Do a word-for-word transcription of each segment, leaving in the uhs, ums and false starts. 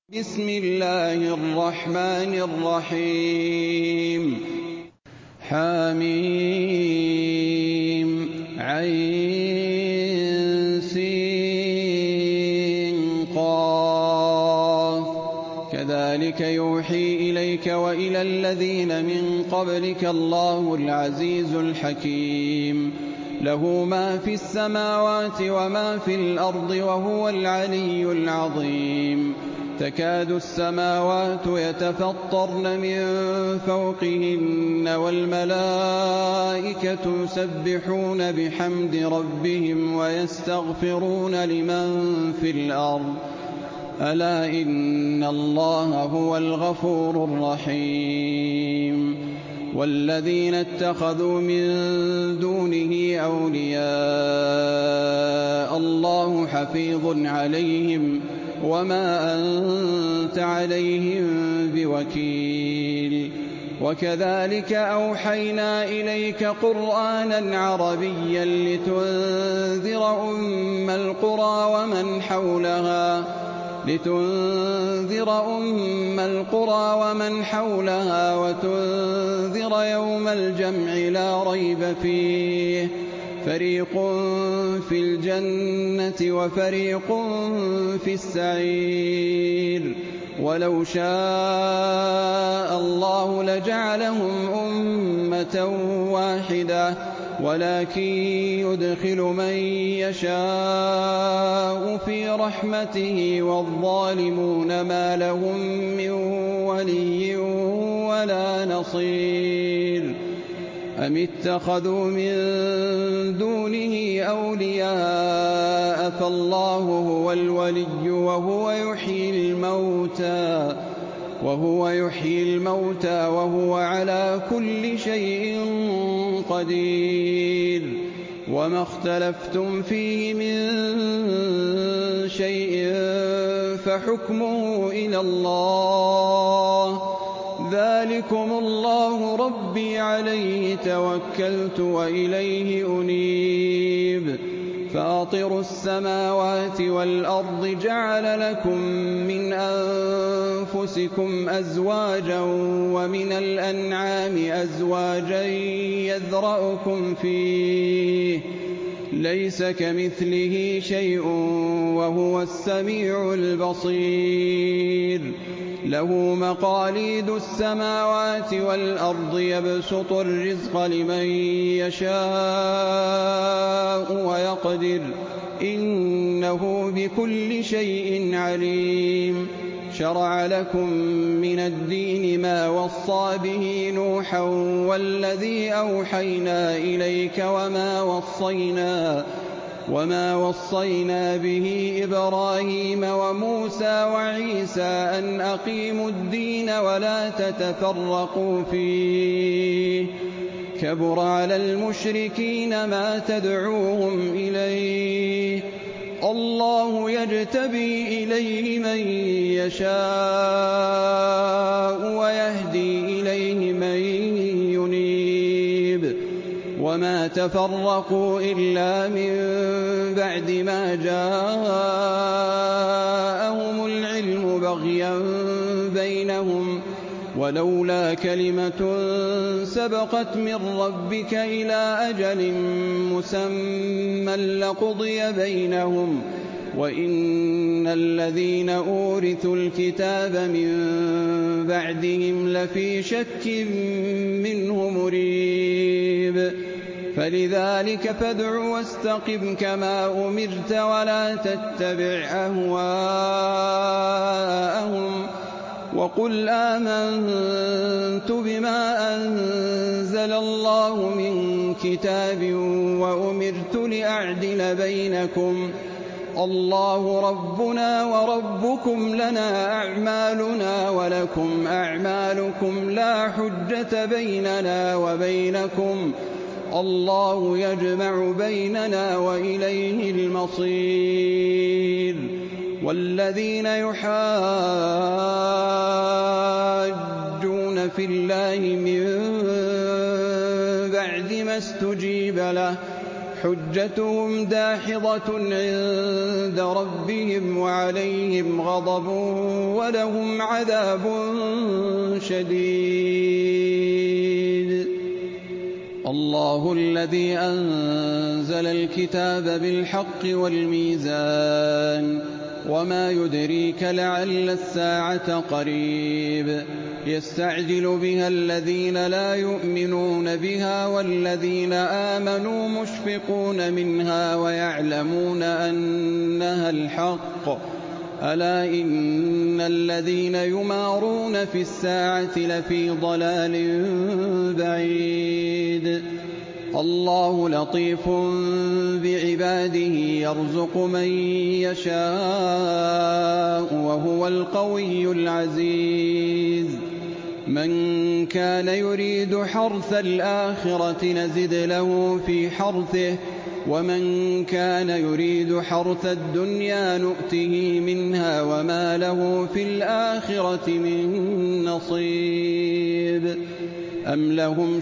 بسم الله الرحمن الرحيم حم عين سين قاف كذلك يوحي إليك وإلى الذين من قبلك الله العزيز الحكيم له ما في السماوات وما في الأرض وهو العلي العظيم تكاد السماوات يتفطرن من فوقهن والملائكة يسبحون بحمد ربهم ويستغفرون لمن في الأرض ألا إن الله هو الغفور الرحيم والذين اتخذوا من دونه أولياء الله حفيظ عليهم وما أنت عليهم بوكيل وكذلك أوحينا إليك قرآنا عربيا لتنذر أم القرى ومن حولها لتنذر أم القرى ومن حولها وتنذر يوم الجمع لا ريب فيه فريق في الجنة وفريق في السعير ولو شاء الله لجعلهم أمة واحدة ولكن يدخل من يشاء في رحمته والظالمون ما لهم من ولي ولا نصير أم اتخذوا من دونه أولياء فالله هو الولي وهو يحيي الموتى وهو يحيي الموتى وهو على كل شيء قدير وما اختلفتم فيه من شيء فحكمه إلى الله ذلكم الله ربي عليه توكلت وإليه أنيب فاطر السماوات والأرض جعل لكم من أنفسكم أزواجا ومن الأنعام أزواجا يذرأكم فيه ليس كمثله شيء وهو السميع البصير له مقاليد السماوات والأرض يبسط الرزق لمن يشاء ويقدر إنه بكل شيء عليم شرع لكم من الدين ما وصى به نوحا والذي أوحينا إليك وما وصينا وما وصينا به إبراهيم وموسى وعيسى أن أقيموا الدين ولا تتفرقوا فيه كبر على المشركين ما تدعوهم إليه الله يجتبي إليه من يشاء ويهدي إليه من ينيب وما تفرقوا إلا من بعد ما جاءهم العلم بغيا بينهم ولولا كلمة سبقت من ربك إلى أجل مسمى لقضي بينهم وإن الذين أورثوا الكتاب من بعدهم لفي شك منه مريب فلذلك فادع واستقم كما أمرت ولا تتبع أهواءهم وقل آمنت بما أنزل الله من كتاب وأمرت لأعدل بينكم الله ربنا وربكم لنا أعمالنا ولكم أعمالكم لا حجة بيننا وبينكم الله يجمع بيننا وإليه المصير والذين يحاجون في الله من بعد ما استجيب له حجتهم داحضة عند ربهم وعليهم غضب ولهم عذاب شديد. الله الذي أنزل الكتاب بالحق والميزان وما يدريك لعل الساعة قريب يستعجل بها الذين لا يؤمنون بها والذين آمنوا مشفقون منها ويعلمون أنها الحق ألا إن الذين يمارون في الساعة لفي ضلال بعيد. الله لطيف بعباده يرزق من يشاء وهو القوي العزيز. من كان يريد حرث الآخرة نزد له في حرثه ومن كان يريد حرث الدنيا نؤته منها وما له في الآخرة من نصيب. أم لهم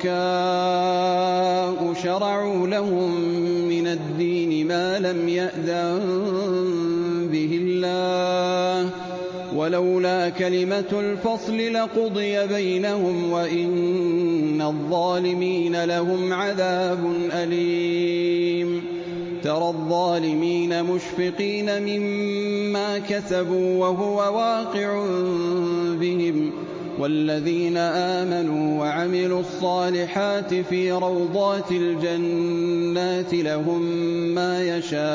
شركاء شرعوا لهم من الدين ما لم يأذن به الله ولولا كلمة الفصل لقضي بينهم وإن الظالمين لهم عذاب أليم. ترى الظالمين مشفقين مما كسبوا وهو واقع بهم والذين آمنوا وعملوا الصالحات في روضات الجنات لهم ما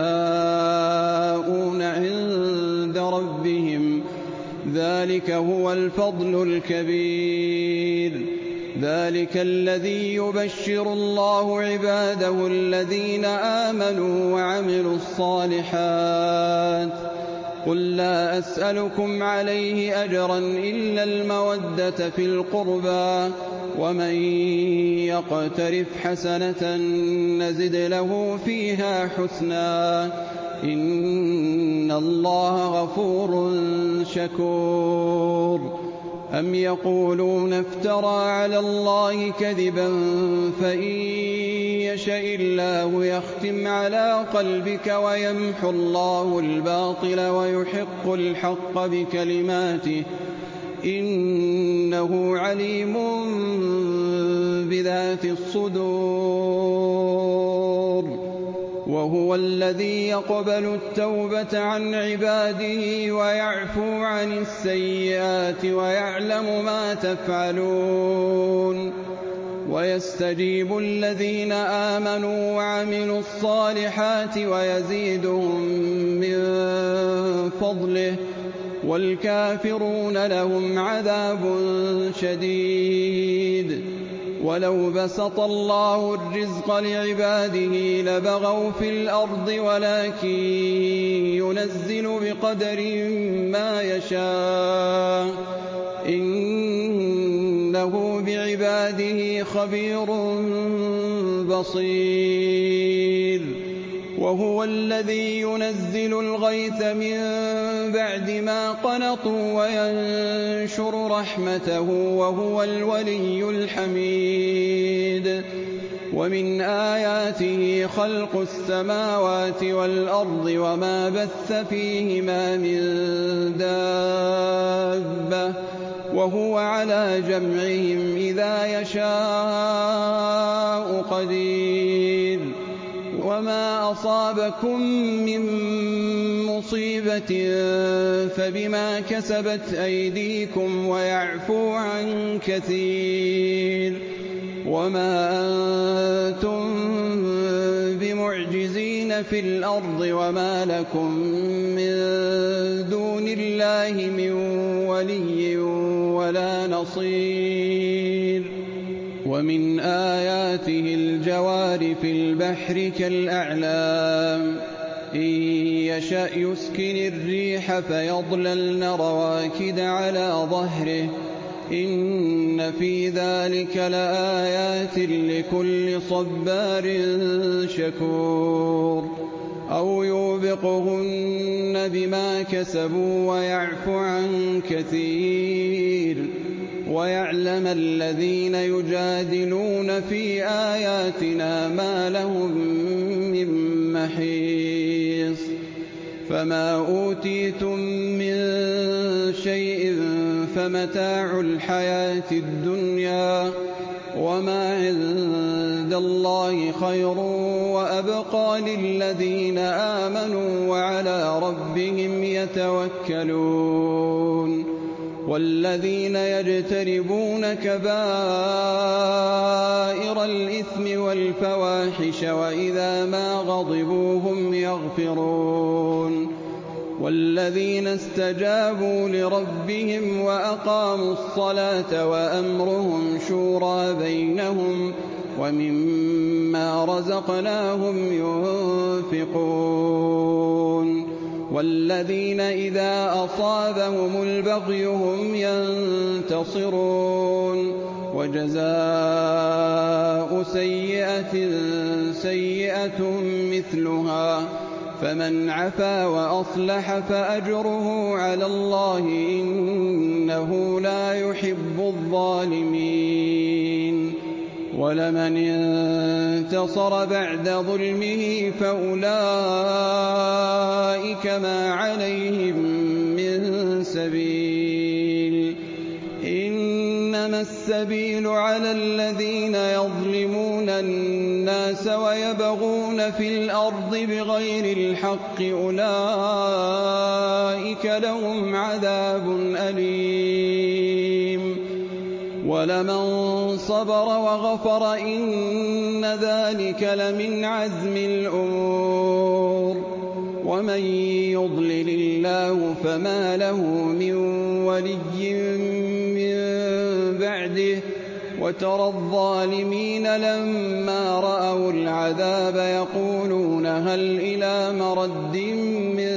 يشاءون عند ربهم ذلك هو الفضل الكبير. ذلك الذي يبشر الله عباده الذين آمنوا وعملوا الصالحات. قل لا أسألكم عليه أجرا إلا المودة في القربى ومن يقترف حسنة نزد له فيها حسنا إن الله غفور شكور. أم يقولون افترى على الله كذبا فإن يشاء الله يختم على قلبك ويمحو الله الباطل ويحق الحق بكلماته إنه عليم بذات الصدور. وهو الذي يقبل التوبة عن عباده ويعفو عن السيئات ويعلم ما تفعلون. ويستجيب الذين آمنوا وعملوا الصالحات ويزيدهم من فضله والكافرون لهم عذاب شديد. ولو بسط الله الرزق لعباده لبغوا في الأرض ولكن ينزل بقدر ما يشاء إنه بعباده خبير بصير. وهو الذي ينزل الغيث من بعد ما قنطوا وينشر رحمته وهو الولي الحميد. ومن آياته خلق السماوات والأرض وما بث فيهما من دابة وهو على جمعهم إذا يشاء قدير. وما أصابكم من مصيبة فبما كسبت أيديكم ويعفو عن كثير. وما أنتم بمعجزين في الأرض وما لكم من دون الله من ولي ولا نصير. ومن آياته الجوار في البحر كالأعلام إن يشأ يسكن الريح فيظللن رواكد على ظهره إن في ذلك لآيات لكل صبار شكور. أو يوبقهن بما كسبوا ويعفو عن كثير. ويعلم الذين يجادلون في آياتنا ما لهم من محيص فما أوتيتم من شيء فمتاع الحياة الدنيا وما عند الله خير وأبقى للذين آمنوا وعلى ربهم يتوكلون والذين يجتنبون كبائر الإثم والفواحش وإذا ما غضبوا هم يغفرون والذين استجابوا لربهم وأقاموا الصلاة وأمرهم شورى بينهم ومما رزقناهم ينفقون والذين إذا أصابهم البغي هم ينتصرون وجزاء سيئة سيئة مثلها فمن عفا وأصلح فأجره على الله إنه لا يحب الظالمين ولمن انتصر بعد ظلمه فأولئك ما عليهم من سبيل إنما السبيل على الذين يظلمون الناس ويبغون في الأرض بغير الحق أولئك لهم عذاب أليم ولمن صبر وغفر إن ذلك لمن عزم الأمور ومن يضلل الله فما له من ولي من بعده وترى الظالمين لما رأوا العذاب يقولون هل إلى مرد من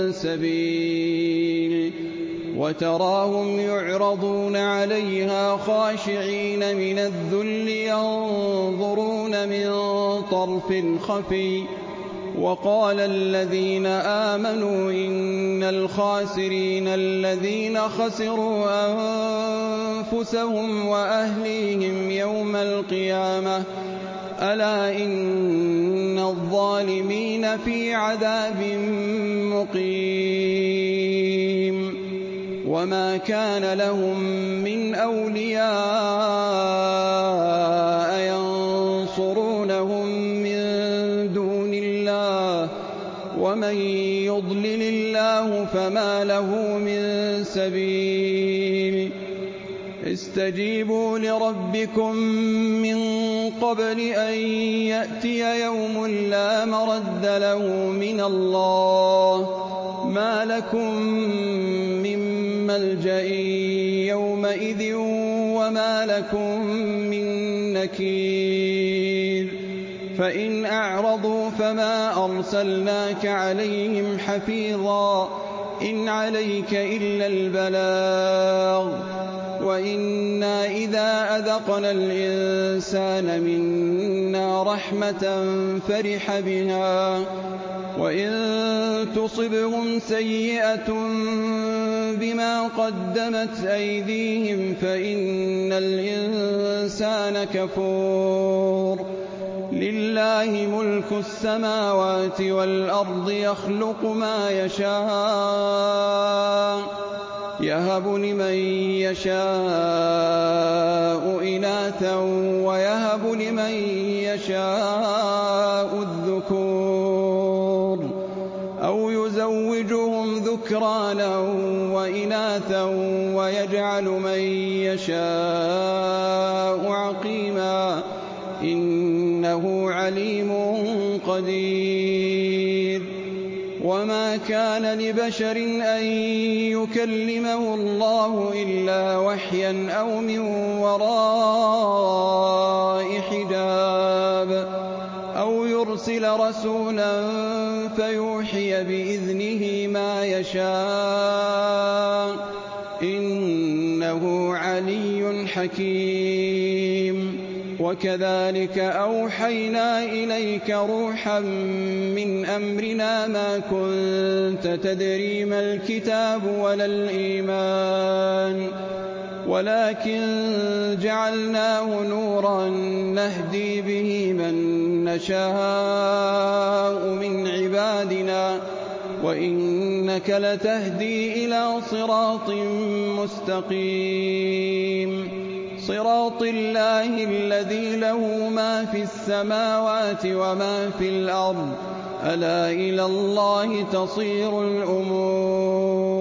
سبيل وتراهم يعرضون عليها خاشعين من الذل ينظرون من طرف خفي وقال الذين آمنوا إن الخاسرين الذين خسروا أنفسهم وأهليهم يوم القيامة ألا إن الظالمين في عذاب مقيم وما كان لهم من أولياء ينصرونهم من دون الله ومن يضلل الله فما له من سبيل استجيبوا لربكم من قبل أن يأتي يوم لا مرد له من الله ما لكم من ملجأ يومئذ وما لكم من نكير فإن أعرضوا فما أرسلناك عليهم حفيظا إن عليك إلا البلاغ وإنا إذا أذقنا الإنسان منا رحمة فرح بها وإن تصبهم سيئة بما قدمت أيديهم فإن الإنسان كفور لله ملك السماوات والأرض يخلق ما يشاء يهب لمن يشاء إناثا ويهب لمن يشاء الذكور أو يزوجهم ذكرانا وإناثا ويجعل من يشاء عقيما إنه عليم قدير وما كان لبشر أن يكلمه الله إلا وحيا أو من وراء حجاب أو يرسل رسولا فيوحي بإذنه ما يشاء إنه علي حكيم وكذلك أوحينا إليك روحا من أمرنا ما كنت تدري ما الكتاب ولا الإيمان ولكن جعلناه نورا نهدي به من نشاء من عبادنا وإنك لتهدي إلى صراط مستقيم صراط الله الذي له ما في السماوات وما في الأرض ألا إلى الله تصير الأمور